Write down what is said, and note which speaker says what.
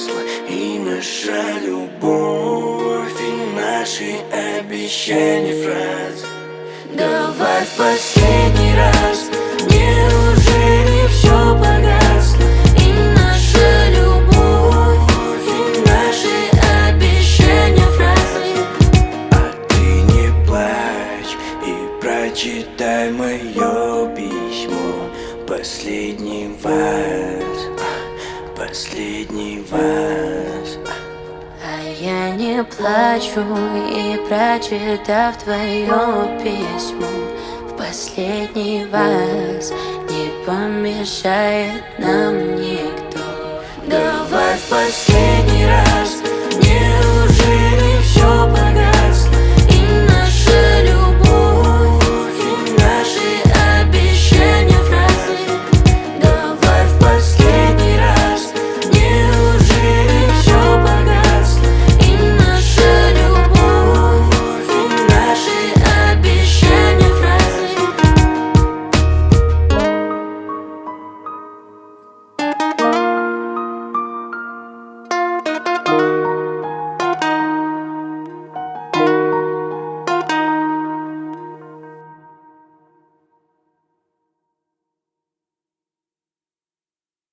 Speaker 1: погасла, и наша любовь, и наши обещания фраз. Давай в последний раз, неужели все погасло? И наша любовь, и наши обещания фразы. А ты не плачь и прочитай мое письмо. Последний вас, последний вас.
Speaker 2: А я не плачу и, прочитав твое письмо, в последний раз не помешает нам никто.
Speaker 1: Давай в последний